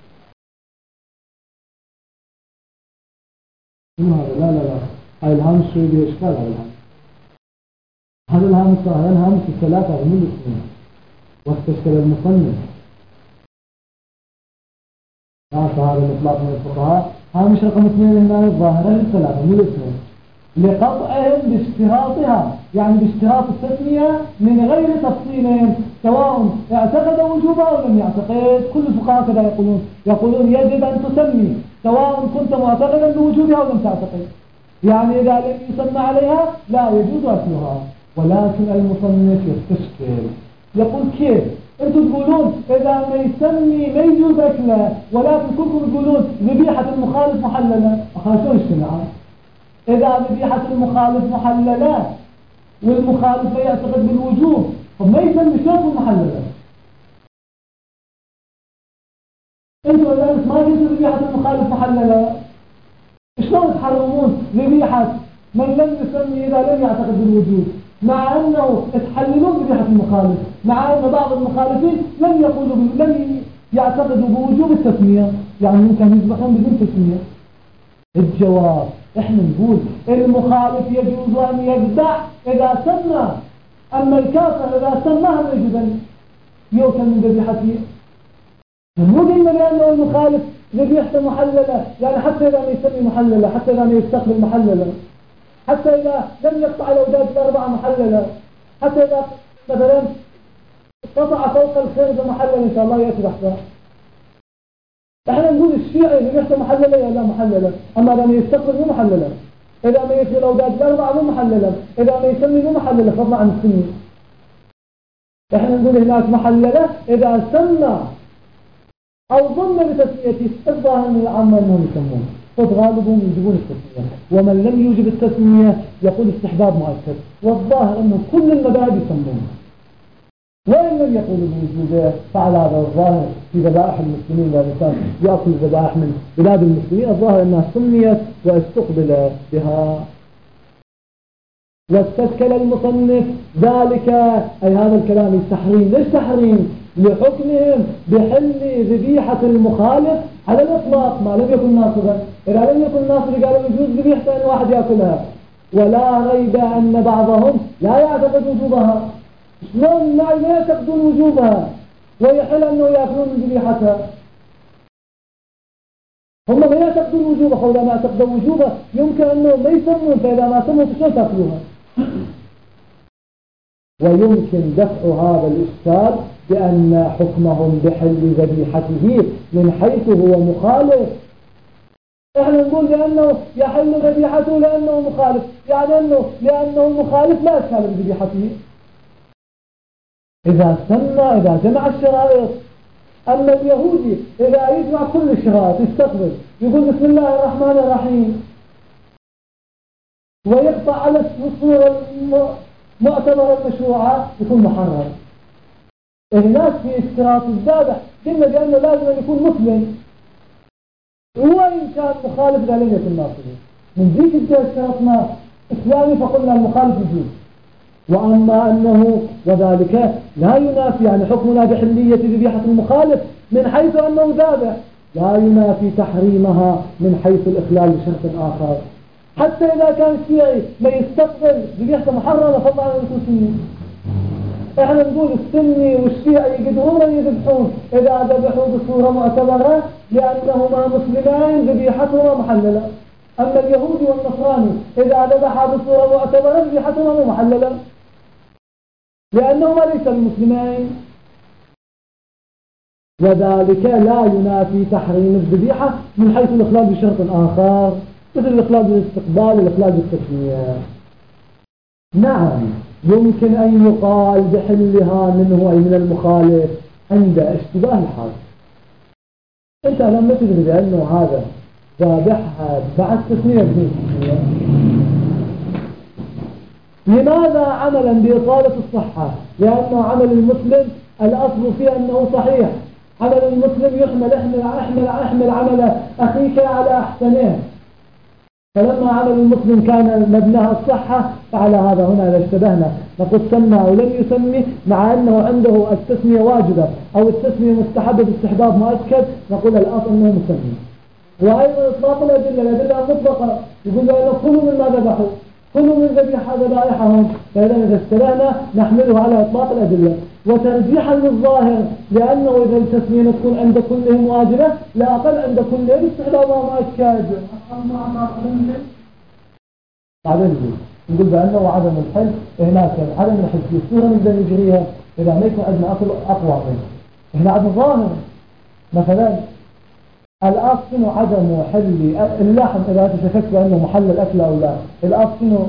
لا لا لا هاي الهامش شوي بإشكال. هاي الهامش هذا الهامش هذا الهامش الثلاثة من الاثنين واستشكل المصنف. هذا الإطلاق من الفقهاء هامش رقم اثنين هنا الظاهرة الثلاثة من الاثنين لقطعهم باشتراطها، يعني باشتراط التسمية من غير تفصيلهم، سواء اعتقد وجوبها أو لم يعتقد. كل الفقهاء كذا يقولون، يقولون يجب أن تسمي سواء كنت معتقدا بوجودها أو لم تعتقد. يعني إذا لم يسمى عليها لا يجوز أكلها. ولكن المصنف يستشكل، يقول كيف أنتم تقولون إذا ما يسمي ما يجوز أكله، ولكن كلكم تقولون ذبيحة المخالف محللة. أخذ شو اجتماعات؟ إذا ذبيحة المخالف محللة والمخالف لا يعتقد بالوجوب، طب ما يسمي شوف محللة. أنتم الآن ما قلتوا ذبيحة المخالف محللة، شلون تحرمون ذبيحة من لم يسمي إذا لم يعتقد بالوجود، مع أنه تحللون ذبيحة المخالف، مع أن بعض المخالفين لم يقولوا لم يعتقدوا بوجوب التسمية، يعني ممكن يذبحون بدون تسمية. الجواب احنا نقول المخالف يجوز أن يذبح إذا سمى، أما الكافر إذا سماها لا يجوز أن يؤكل من ذبيحته. مو قلنا بأنه المخالف ذبيحته محللة، يعني حتى إذا ما يسمي محللة، حتى إذا ما يستقبل محللة، حتى إذا لم يقطع الأوداد الأربعة محللة، حتى إذا مثلا قطع فوق الخرز محللة إن شاء الله يأتي بحثها. احنا نقول الشيعي ذبيحته محللة يا لا محللة، أما إذا ما يستقبل مو محللة، إذا ما يسمي الأوداد الأربعة مو محللة، إذا ما يسمي مو محللة، فضلا عن السنة. احنا نقول هناك محللة إذا سمى أو ضمن بتسميته، الظاهر من العامة أنهم يسمون، فغالبهم يجبون التسمية، ومن لم يوجب التسمية يقول استحباب مؤكد، والظاهر أنه كل المذاهب يسمون، وإن لم يقولوا بوجوده فعلى هذا الظاهر في ذبائح المسلمين. لا الإنسان يأكل ذبائح من بلاد المسلمين، الظاهر أنها سميت واستقبل بها. واستشكل المصنف ذلك، أي هذا الكلام التحريم. ليش تحريم؟ لحكمهم بحل ذبيحة المخالف على الإطلاق ما لم يكن ناصبا. إذا لم يكن ناصبا قالوا يجوز ذبيحة أن واحد يأكلها، ولا ريب أن بعضهم لا يعتقد وجوبها. شلون لا يعتقدون وجوبها ويحل أنه يأكلون من ذبيحتها؟ هم ما يعتقدون وجوبها، فإذا ما يعتقدوا وجوبها يمكن أنه ما يسمون، فإذا ما سموا شلون تأكلوها؟ ويمكن دفع هذا الإشكال بأن حكمهم بحل ذبيحته من حيث هو مخالف. احنا نقول بأنه يحل ذبيحته لأنه مخالف، يعني أنه لأنه مخالف لا إشكال بذبيحته إذا سمى، إذا جمع الشرائط. أما اليهودي إذا يجمع كل الشرائط يستقبل، يقول بسم الله الرحمن الرحيم ويقطع على الصورة المعتبرة المشروعة يكون محرم. هناك في اشتراط الذبح قلنا بأنه لازم أن يكون مسلم، وإن كان مخالف لا لم يكن ناصبا. من ذيك الجهة اشترطنا إسلامي فقلنا المخالف يجوز. وأما أنه وذلك لا ينافي يعني حكمنا بحلية ذبيحة المخالف من حيث أنه ذابح لا ينافي تحريمها من حيث الإخلال بشرط آخر. حتى إذا كان الشيعي ما يستقبل ذبيحة محرمة فضلا عن السني، احنا نقول السني والشيعي يقدرون يذبحون إذا ذبحوا بصورة معتبرة لأنهما مسلمان ذبيحتهما محللة. أما اليهودي والنصراني إذا ذبحا بصورة معتبرة ذبيحتهما مو محللة لأنهما ليس المسلمين. وذلك لا ينافي تحريم الذبيحة من حيث الإخلال بشرط آخر مثل الإخلال بالاستقبال والإخلال بالتسمية. نعم يمكن أن يقال بحلها منه أي من المخالف عند اشتباه الحال. أنت لما تدري بأنه هذا ذابحها بعد تسمية التسمية، لماذا عملا بإصالة الصحة؟ لأنه عمل المسلم الأصل فيه أنه صحيح. عمل المسلم يحمل احمل احمل احمل عمل أخيك على أحسنه. فلما عمل المسلم كان مبناها الصحة فعلى هذا هنا إذا اشتبهنا نقول سمى أو لم يسمي مع أنه عنده التسمية واجبة أو التسمية مستحبة باستحباب مؤكد نقول الأصل أنه مسمي. وأيضا إطلاق الأدلة الأدلة مطلقة يقول له كلوا مما ذبحوا كلوا من ذبيحة ذبائحهم. فإذا إذا اشتبهنا نحمله على إطلاق الأدلة وترجيحا للظاهر لأنه إذا التسمية تكون عند كلهم واجبة لا أقل عند كلهم استحبابها مؤكد. بعدين نقول بأنه عدم الحل هناك عدم الحل في الصورة نقدر نجريها إذا ما يكون عندنا أصل أقوى منه. إحنا عدم ظاهر مثلا الأصل عدم حل اللحم إذا تشككت بأنه محل الأكل أو لا الأصل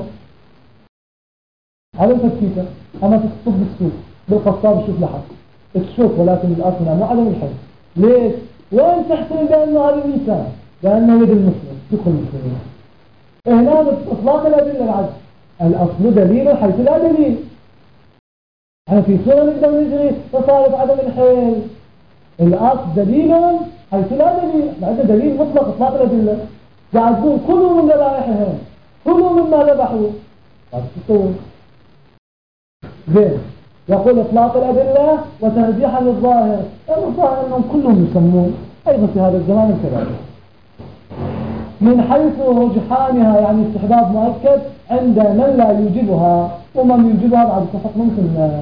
عدم تفكيكه. أما تصب بالسوق بالقصاب شوف لحم تشوف ولكن الأصل مو عدم الحل. ليش؟ وين تحتمل بأنه هذا الإنسان لأنه يد المسلم تدخل المسلمين. هنا إطلاق الأدلة العدل الأصل دليل حيث لا دليل. يعني في صورة نقدر نجري تصارف عدم الحل. الأصل دليل حيث لا دليل بعد دليل مطلق إطلاق الأدلة. قاعد تقول كلوا من ذبائحهم كلوا مما ذبحوا قاعد تقول زين يقول إطلاق الأدلة وترجيحا للظاهر. الظاهر أنهم كلهم يسمون أيضا في هذا الزمان كذلك من حيث رجحانها يعني استحباب مؤكد عند من لا يوجبها ومن يوجبها بعد اتفق ممكن.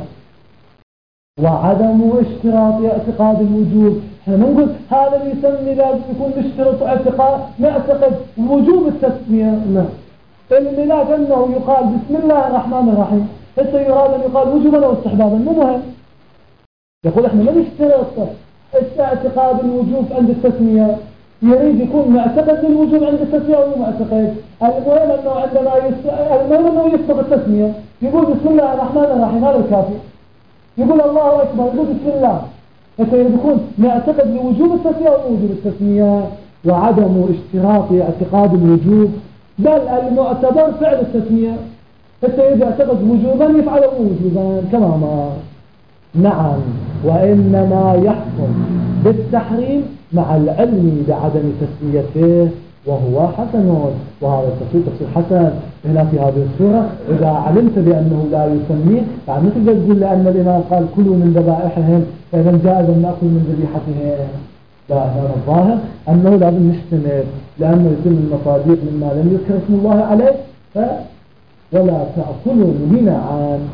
وعدم اشتراط اعتقاد الوجوب. احنا نقول هذا اللي يسمي لازم يكون مشترط اعتقاد معتقد وجوب التسمية. لا الميلاد انه يقال بسم الله الرحمن الرحيم حتى يراد ان يقال وجوبا او استحبابا مو مهم. يقول احنا ما نشترط اعتقاد الوجوب عند التسمية يريد يكون معتقد للوجوب عند التسمية أو معتقد. المهم أنه عندما يس... المهم أنه يسبق التسمية يقول بسم الله الرحمن الرحيم هذا الكافي. يقول الله أكبر يقول بسم الله. فيريد يكون معتقد لوجوب التسمية أو وجوب التسمية. وعدم اشتراط اعتقاد الوجوب بل المعتبر فعل التسمية. حتى إذا اعتقد وجوبا يفعله وجوبا كما ما. نعم وإنما يحكم بالتحريم مع العلم بعدم تسميته وهو حسن. وهذا التفسير تفسير حسن هنا في هذه السورة. إذا علمت بأنه لا يسميه يعني مثل تقول لأن الإمام قال كلوا من ذبائحهم فإذا جائز أن نأكل من ذبيحتهم. لا هذا الظاهر أنه لازم نجتنب لأنه يتم المصاديق مما لم يذكر اسم الله عليه ف ولا تأكلوا هنا عن.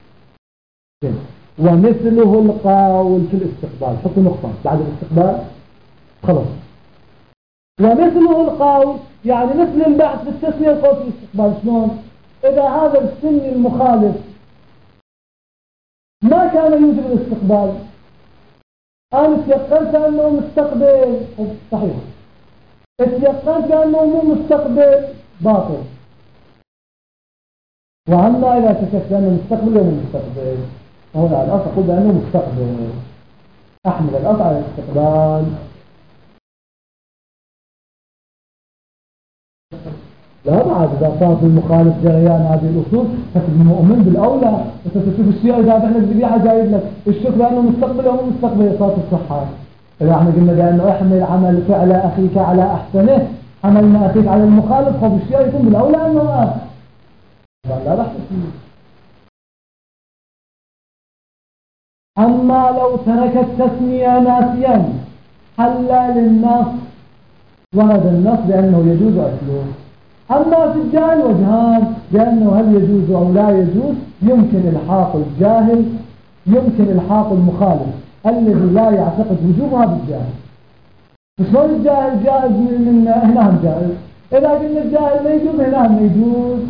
ومثله القول في الاستقبال. حطوا نقطة بعد الاستقبال خلاص. ومثله القول يعني مثل البحث بالتسمية القول في الاستقبال. شلون؟ إذا هذا السن المخالف ما كان يوجد الاستقبال أنا تيقنت أنه مستقبل صحيح تيقنت بأنه مو مستقبل باطل. وأما إذا شككت بأنه مستقبل أو مو مستقبل هنا الأصل أقول بأنه مستقبل أحمل الأصل على الاستقبال. لا بعد إذا صار في المخالف جريان هذه الأصول فتكون مؤمن بالأولى. فتشوف الشيء إذا بحنا الذبيحة جايب لك الشك بأنه مستقبل أو مو مستقبل صارت الصحة. إذا احنا قلنا بأنه احمل عمل فعل أخيك على أحسنه عملنا أخيك على المخالف خب الشيء يكون بالأولى أنه الآن لا بحث فيه. أما لو ترك التسمية ناسيا حل للنص، وهذا النص بأنه يجوز أكله. أما في الجاهل وجهان، بأنه هل يجوز أو لا يجوز. يمكن إلحاق الجاهل، يمكن إلحاق المخالف الذي لا يعتقد وجوبها بالجاهل. شلون الجاهل جائز من, من هنا جائز؟ إذا قلنا الجاهل ما يجوز هنا ما يجوز.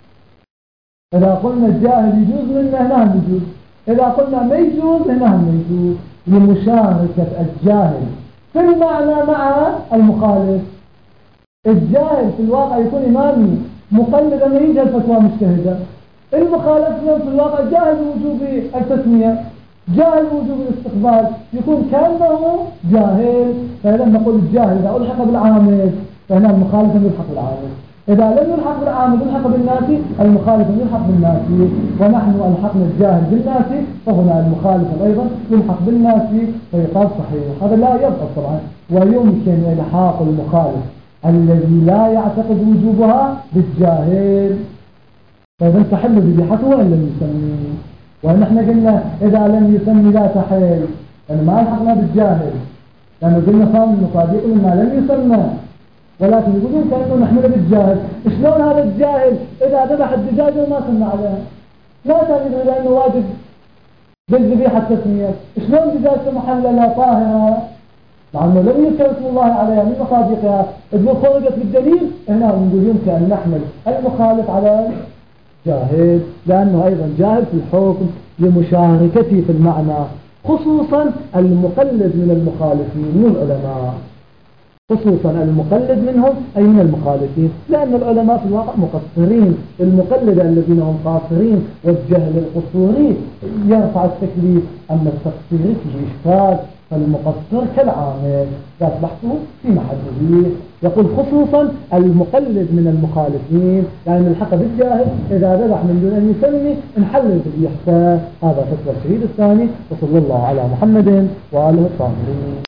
إذا قلنا الجاهل يجوز منا هنا يجوز. إذا قلنا ما يجوز هنا ما يجوز، لمشاركة الجاهل في المعنى مع المخالف. الجاهل في الواقع يكون إمامي مقلدا ما يجهل فتوى مجتهدا. المخالف في الواقع جاهل وجوب التسمية، جاهل وجوب الاستقبال، يكون كأنه جاهل. فإذا نقول الجاهل إذا ألحق بالعامل فهنا المخالف يلحق بالعامل، إذا لم يلحق بالعامل يلحق بالناسي، المخالف يلحق بالناسي. ونحن ألحقنا الجاهل بالناسي، فهنا المخالف أيضا يلحق بالناسي، فيقال صحيح. هذا لا يبقى طبعا. ويمكن إلحاق المخالف الذي لا يعتقد وجوبها بالجاهل، فإذا تحل ذبيحته وإن لم يسمي. ونحن قلنا إذا لم يسمي لا تحل، يعني ما ألحقنا بالجاهل، لأنه قلنا صام المصادق لما لم يسمى، ولكن يقولون كأنه نحمله بالجاهل. شلون هذا الجاهل إذا ذبح الدجاجة وما سمى عليها؟ لا تجد لأنه واجب بالذبيحة التسمية. شلون دجاجة محللة طاهرة لأنه لم يذكر اسم الله عليها من مصادقها، تقول خرجت بالدليل، هنا نقول يمكن أن نحمل المخالف على جاهل، لأنه أيضا جاهل في الحكم لمشاركته في المعنى، خصوصا المقلد من المخالفين من العلماء، خصوصا المقلد منهم أي من المخالفين، لأن العلماء في الواقع مقصرين. المقلد الذين هم قاصرين والجهل القصوري يرفع التكليف، أما التقصير فيه إشكال، فالمقصر كالعامل ذات بحثه في محله. يقول خصوصا المقلد من المخالفين، يعني الحق بالجاهل إذا ذبح من دون أن يسمي انحل ذبيحته. هذا فتوى الشهيد الثاني، وصلى الله على محمد وآله الطاهرين.